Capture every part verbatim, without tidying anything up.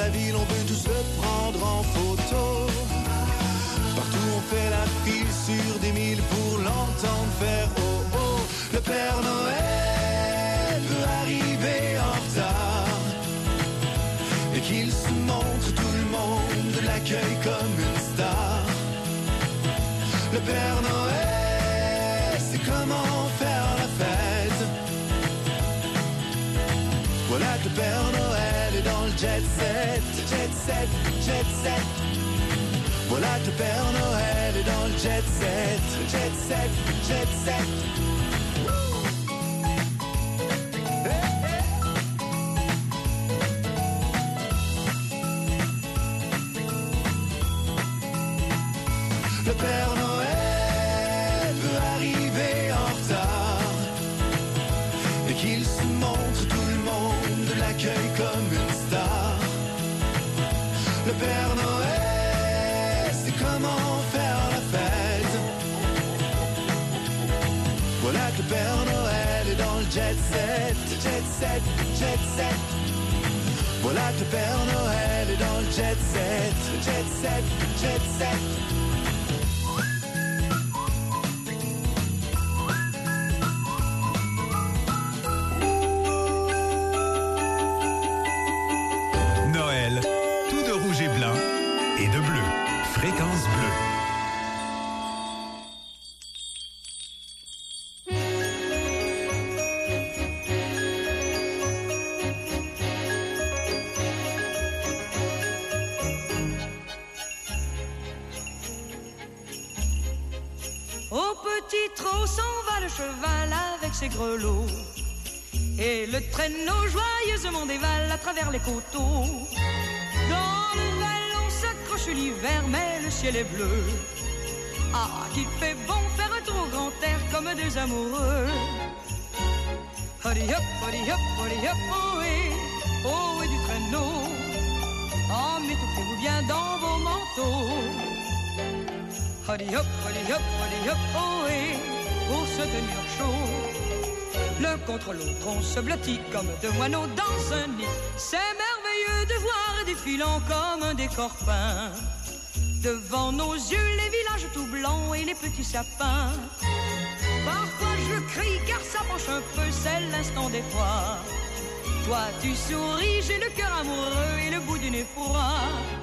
la ville, on veut tous se prendre en photo. Partout on fait la file sur des milles pour l'entendre faire oh oh. Le Père Noël veut arriver en retard et qu'il se montre, tout le monde l'accueille comme une star. Le Père Noël sait comment faire la fête. Voilà que le Père Noël est dans le jet set, jet set, jet set. Voilà que le Père Noël est dans le jet set, jet set, jet set. Le Père Noël veut arriver en retard et qu'il se montre, tout le monde l'accueille comme une star. Le Père Noël sait comment faire la fête. Voilà que le Père Noël est dans le jet set, jet set, jet set. Voilà que le Père Noël est dans le jet set, jet set, jet set. Noël, tout de rouge et blanc et de bleu. Fréquence bleue. Au petit trot s'en va le cheval avec ses grelots. Et le traîneau joyeusement dévale à travers les coteaux. Dans le vallon s'accroche l'hiver, mais le ciel est bleu. Ah, qu'il fait bon faire un tour au grand air comme deux amoureux. Hurry hop, hurry hop, hurry hop, oh et, oh et du traîneau. Emmitouflez-vous bien dans vos manteaux. Hurry hop, hurry hop, hurry hop, oh et, pour se tenir chaud. L'un contre l'autre, on se blottit comme deux moineaux dans un nid. C'est merveilleux de voir défilant comme un décor peint. Devant nos yeux, les villages tout blancs et les petits sapins. Parfois je crie car ça penche un peu, c'est l'instant des fois. Toi tu souris, j'ai le cœur amoureux et le bout du nez froid.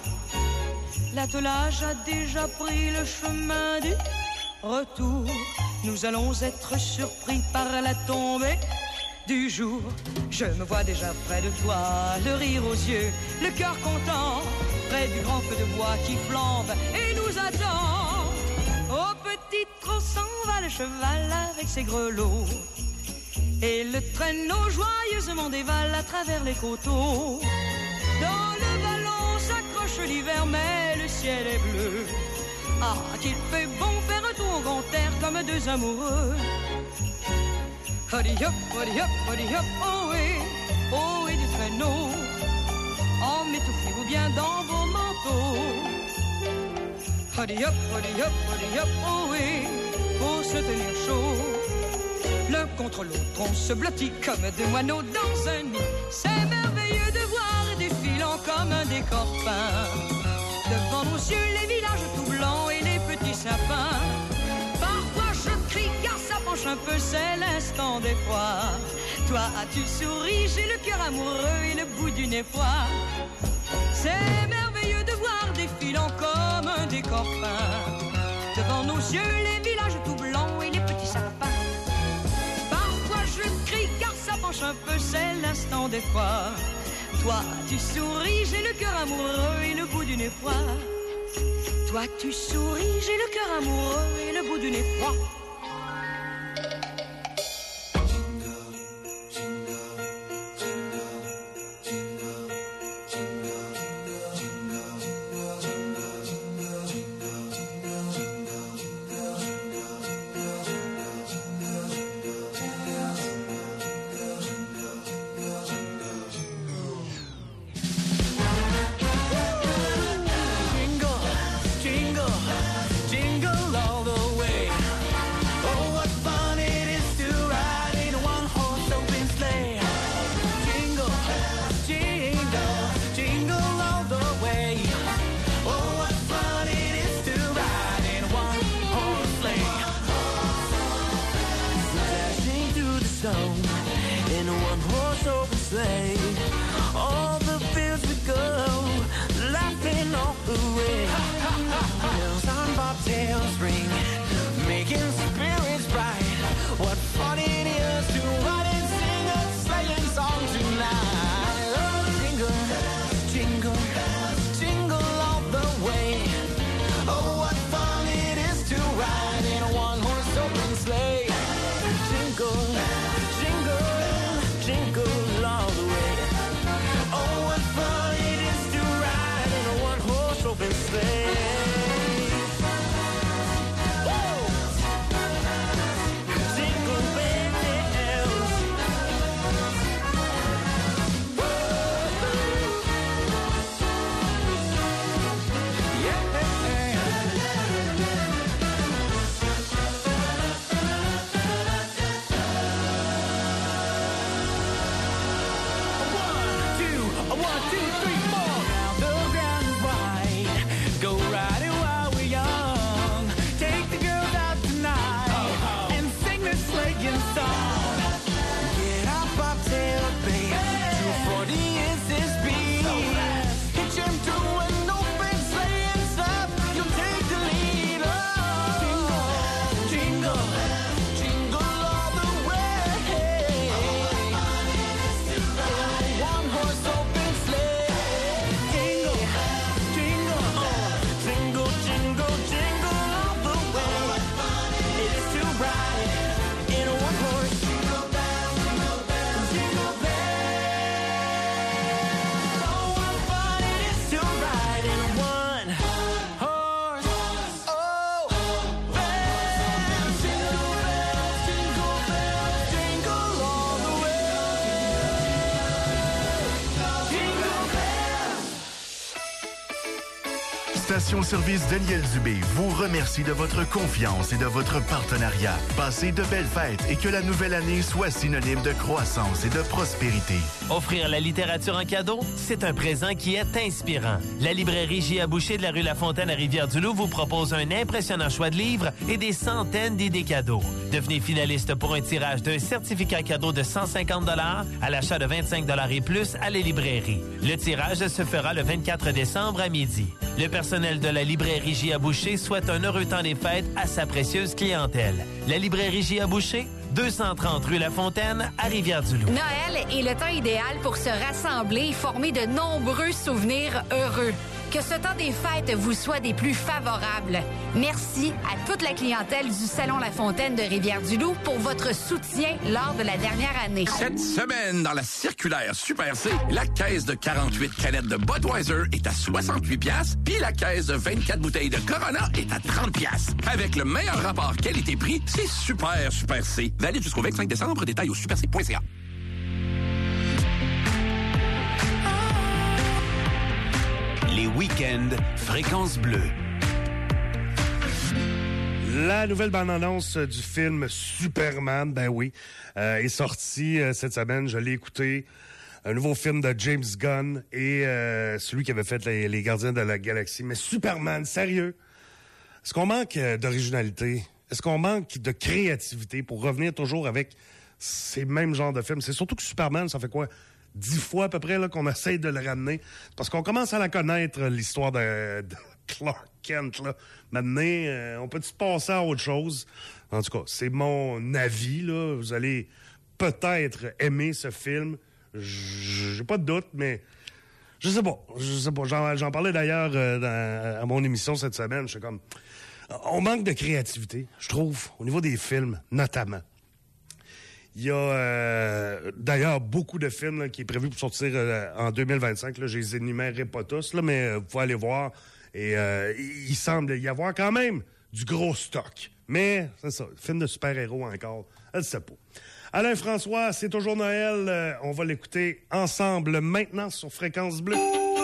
L'attelage a déjà pris le chemin du retour. Nous allons être surpris par la tombée du jour. Je me vois déjà près de toi, le rire aux yeux, le cœur content, près du grand feu de bois qui flambe et nous attend. Au petit trot s'en va le cheval avec ses grelots. Et le traîneau joyeusement dévale à travers les coteaux. Dans le vallon s'accroche l'hiver, mais le ciel est bleu. Ah, qu'il fait bon faire un tour au grand air comme deux amoureux. Hurry hop, hurry hop, hurry hop, oh et, oh et du traîneau. Emmitouflez-vous bien dans vos manteaux. Hurry up, hurry up, hurry up, oh et, pour se tenir chaud. L'un contre l'autre, on se blottit comme deux moineaux dans un nid. C'est merveilleux de voir défilant comme un décor peint. Devant nos yeux, les villages tout blancs et les petits sapins. Parfois je crie car ça penche un peu, c'est l'instant des fois. Toi tu souris, j'ai le cœur amoureux et le bout du nez froid. C'est merveilleux de voir défilant comme un décor peint. Devant nos yeux, les villages tout blancs et les petits sapins. Parfois je crie car ça penche un peu, c'est l'instant des fois. Toi tu souris, j'ai le cœur amoureux et le bout du nez froid. Toi tu souris, j'ai le cœur amoureux et le bout du nez froid. two, three, four. Now the ground is wide. Go ride it while we're young. Take the girls out tonight oh, oh. and sing this sleighing song. Get our bobtail babe. Hey. two forty is this beat. So hitch him to an open sleigh and stop. You'll take the lead. Oh, jingle, jingle all the way. One horse open sleigh. Jingle, jingle, jingle, jingle, jingle all the way. It is to ride in a one horse. Jingle bells, jingle bells, jingle bells. Oh, what fun it is to ride in a one horse. Oh, bells, jingle bells, jingle bells, jingle all the way. Jingle bells. Station-service Daniel Dubé vous remercie de votre confiance et de votre partenariat. Passez de belles fêtes et que la nouvelle année soit synonyme de croissance et de prospérité. Offrir la littérature en cadeau, c'est un présent qui est inspirant. La librairie J A Boucher de la rue La Fontaine à Rivière-du-Loup vous propose un impressionnant choix de livres et des centaines d'idées cadeaux. Devenez finaliste pour un tirage d'un certificat cadeau de cent cinquante dollars à l'achat de vingt-cinq dollars et plus à la librairie. Le tirage se fera le vingt-quatre décembre à midi. Le personnel de la librairie J A Boucher souhaite un heureux temps des fêtes à sa précieuse clientèle. La librairie J A Boucher, deux cent trente rue La Fontaine à Rivière-du-Loup. Noël est le temps idéal pour se rassembler et former de nombreux souvenirs heureux. Que ce temps des fêtes vous soit des plus favorables. Merci à toute la clientèle du Salon La Fontaine de Rivière-du-Loup pour votre soutien lors de la dernière année. Cette semaine, dans la circulaire Super C, la caisse de quarante-huit canettes de Budweiser est à soixante-huit piastres, puis la caisse de vingt-quatre bouteilles de Corona est à trente piastres. Avec le meilleur rapport qualité-prix, c'est super Super C. Valide jusqu'au vingt-cinq décembre, détail au super c point c a. Les week-ends Fréquence Bleue. La nouvelle bande-annonce du film Superman, ben oui, euh, est sortie euh, cette semaine. Je l'ai écouté. Un nouveau film de James Gunn et euh, celui qui avait fait les, les Gardiens de la Galaxie. Mais Superman, sérieux? Est-ce qu'on manque d'originalité? Est-ce qu'on manque de créativité pour revenir toujours avec ces mêmes genres de films? C'est surtout que Superman, ça fait quoi? Dix fois à peu près là, qu'on essaye de le ramener. Parce qu'on commence à la connaître, l'histoire de, de Clark Kent. Là. Maintenant, euh, on peut-tu passer à autre chose? En tout cas, c'est mon avis. Là. Vous allez peut-être aimer ce film. J'ai pas de doute, mais je sais pas. Je sais pas. J'en, j'en parlais d'ailleurs euh, dans, à mon émission cette semaine. Je suis comme... On manque de créativité, je trouve, au niveau des films, notamment. Il y a euh, d'ailleurs beaucoup de films là, qui est prévu pour sortir euh, en deux mille vingt-cinq. Là, je les énumérerai pas tous, là, mais euh, vous pouvez aller voir. Et euh, il semble y avoir quand même du gros stock. Mais c'est ça, film de super-héros encore, elle ne sait pas. Alain François, c'est toujours Noël. Euh, on va l'écouter ensemble maintenant sur Fréquence Bleue.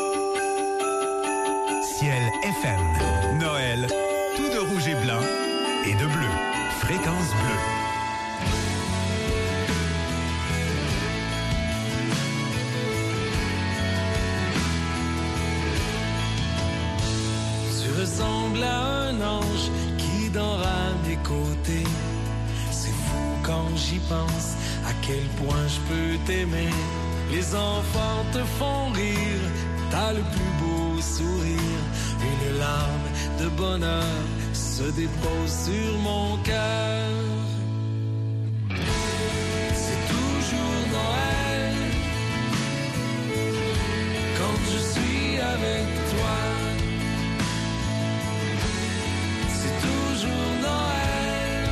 Ciel F M. Noël, tout de rouge et blanc et de bleu. Fréquence Bleue. Tu ressembles à un ange qui dort à mes côtés. C'est fou quand j'y pense, à quel point je peux t'aimer. Les enfants te font rire, t'as le plus beau sourire. Une larme de bonheur se dépose sur mon cœur. C'est toujours Noël quand je suis avec toi. C'est toujours Noël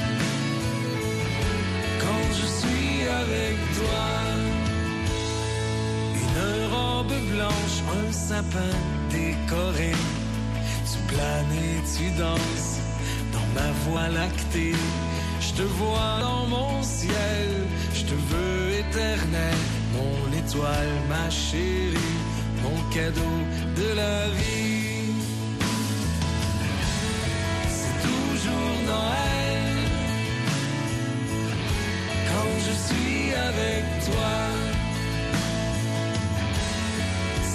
quand je suis avec toi. Une robe blanche, un sapin décoré. Tu planes et tu danses dans ma voie lactée. Je te vois dans mon ciel, je te veux éternel. Mon étoile, ma chérie, mon cadeau de la vie. C'est toujours Noël quand je suis avec toi.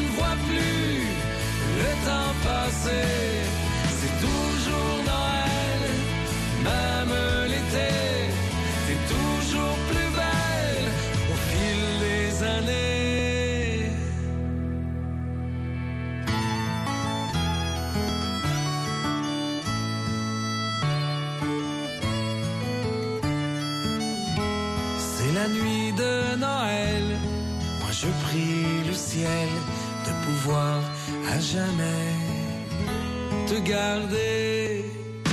ne vois plus le temps passer. C'est toujours Noël, même l'été. T'es toujours plus belle au fil des années. C'est la nuit de Noël. Moi je prie le ciel de pouvoir à jamais te garder.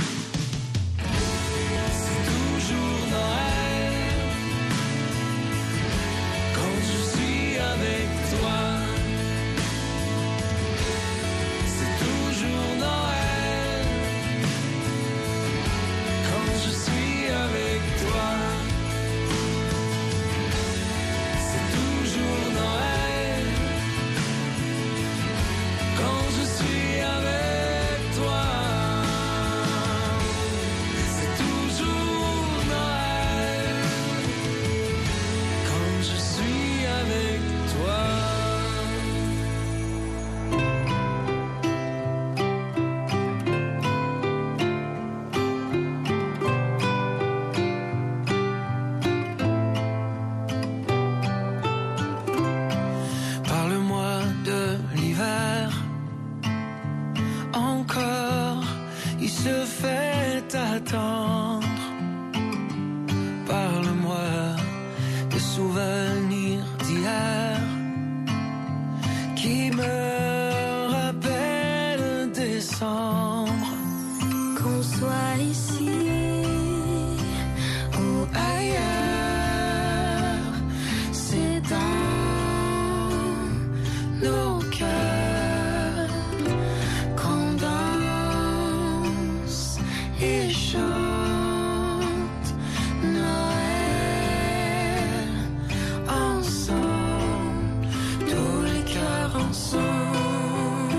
C'est toujours Noël quand je suis avec toi. C'est toujours Noël quand je suis avec toi. C'est toujours Noël quand je suis avec toi. C'est toujours Noël quand je suis avec toi. Parle-moi de l'hiver. Encore, il se fait attendre. Parle-moi de souvenirs d'hier qui me rappellent décembre. Qu'on soit ici ou ailleurs, c'est dans nos cœurs qu'on danse et chante Noël ensemble, tous les cœurs ensemble.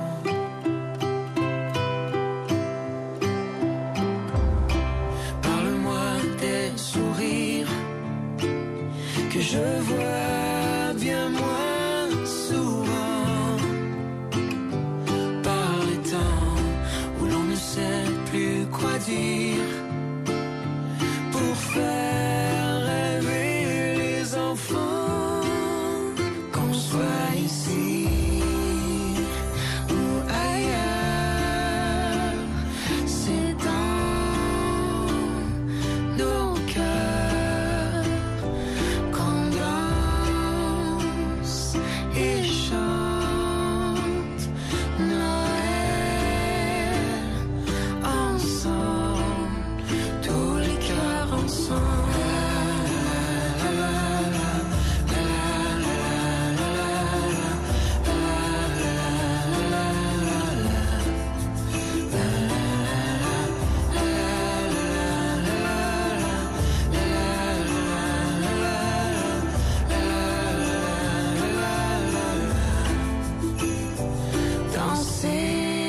Parle-moi des sourires que je vois bien moins souvent. Par les temps où l'on ne sait plus quoi dire.